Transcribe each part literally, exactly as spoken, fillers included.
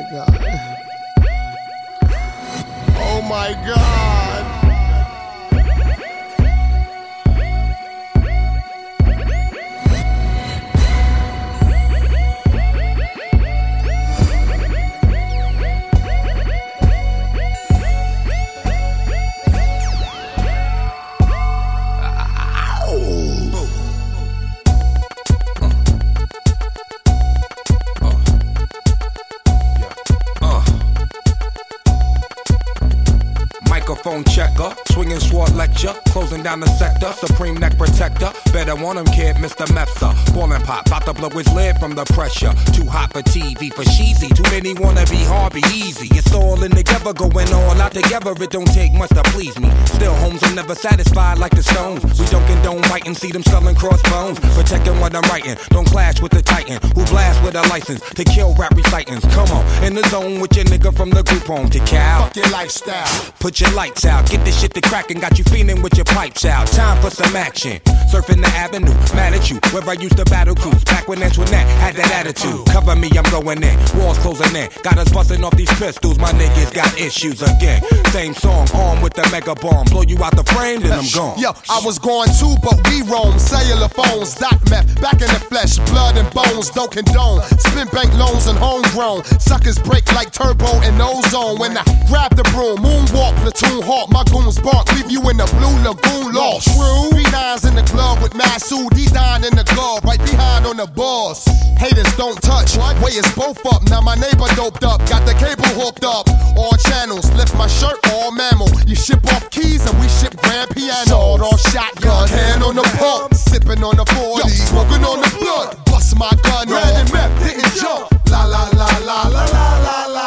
God. Oh my God. Microphone checker, swinging sword lecture, closing down the sector, supreme neck protector. Better want him, kid, Mister Mepsa. Ballin' pop, bout to blow his lid from the pressure. Too hot for T V, for cheesy. Too many wanna be hard, be easy. It's all in together, going all out together. It don't take much to please me. Still, homes are never satisfied like the Stones. We don't condone writing, see them selling crossbones. Protecting what I'm writing, don't clash with the Titan who blast with a license to kill rap recitants. Come on, in the zone with your nigga from the group home to Cal. Fuck your lifestyle. Put your lights out, get this shit to crackin', got you feeling with your pipes out. Time for some action. Surfing the avenue, mad at you, where I used to battle cruise. Back when Antoinette had that attitude. Cover me, I'm going in. Walls closing in. Got us busting off these pistols, my niggas got issues again. Same song, armed with the mega bomb. Blow you out the frame, then I'm gone. Yo, I was going too, but we roam. Cellular phones, dot meth, back in the flesh, blood and bones, don't condone. Spin bank loans and homegrown. Suckers break like turbo and ozone. When I grab the broom, moonwalk, platoon hawk, my goons bark, leave you in the blue lagoon lost. True. B nines in the glove with Masood, D nine in the glove, right behind on the boss. Haters don't touch, way is both up. Now my neighbor doped up, got the cable hooked up. All channels, lift my shirt, all mammal. You ship off keys and we ship grand piano. Sawed off shotgun, hand on the pump, sipping on the forty, smoking on the blood. Bust my gun, red and meth, didn't jump. La la la la la la la la.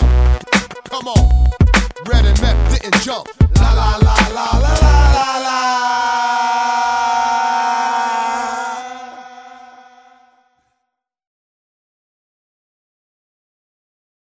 Come on, red and meth didn't jump. La la la la la la la la.